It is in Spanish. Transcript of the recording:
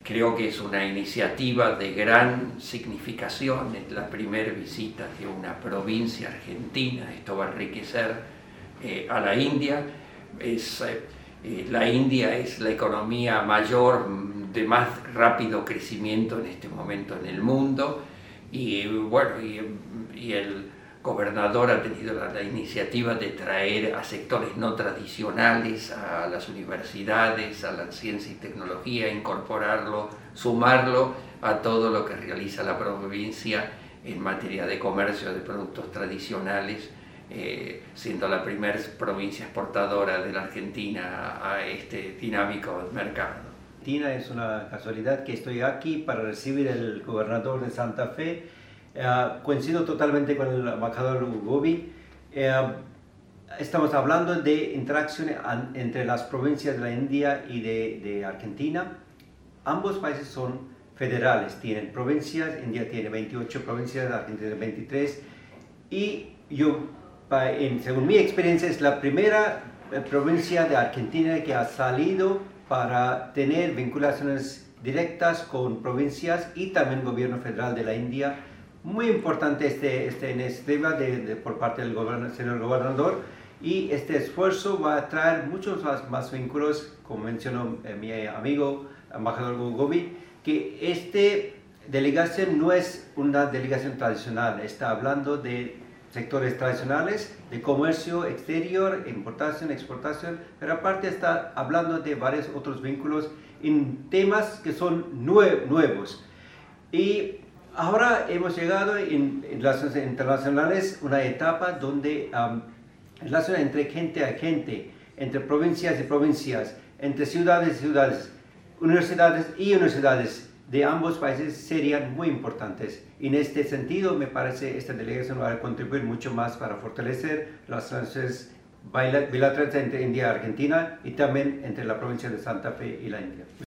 Creo que es una iniciativa de gran significación, es la primera visita de una provincia argentina. Esto va a enriquecer a la India. La India es la economía mayor de más rápido crecimiento en este momento en el mundo, y bueno, y el gobernador ha tenido la iniciativa de traer a sectores no tradicionales a las universidades, a la ciencia y tecnología, incorporarlo, sumarlo a todo lo que realiza la provincia en materia de comercio de productos tradicionales, siendo la primera provincia exportadora de la Argentina a este dinámico mercado. Argentina, es una casualidad que estoy aquí para recibir al gobernador de Santa Fe. Coincido totalmente con el embajador Gobi. Estamos hablando de interacción entre las provincias de la India y de Argentina. Ambos países son federales, tienen provincias. India tiene 28 provincias, Argentina tiene 23. Y según mi experiencia, es la primera provincia de Argentina que ha salido para tener vinculaciones directas con provincias y también gobierno federal de la India. Muy importante esta iniciativa por parte del señor gobernador, y este esfuerzo va a traer muchos más vínculos, como mencionó mi amigo embajador Gobi, que esta delegación no es una delegación tradicional, está hablando de sectores tradicionales, de comercio exterior, importación, exportación, pero aparte está hablando de varios otros vínculos en temas que son nuevos. Y ahora hemos llegado en relaciones internacionales una etapa donde relaciones entre gente a gente, entre provincias y provincias, entre ciudades y ciudades, universidades y universidades de ambos países serían muy importantes. Y en este sentido, me parece esta delegación va a contribuir mucho más para fortalecer las relaciones bilaterales entre India y Argentina, y también entre la provincia de Santa Fe y la India.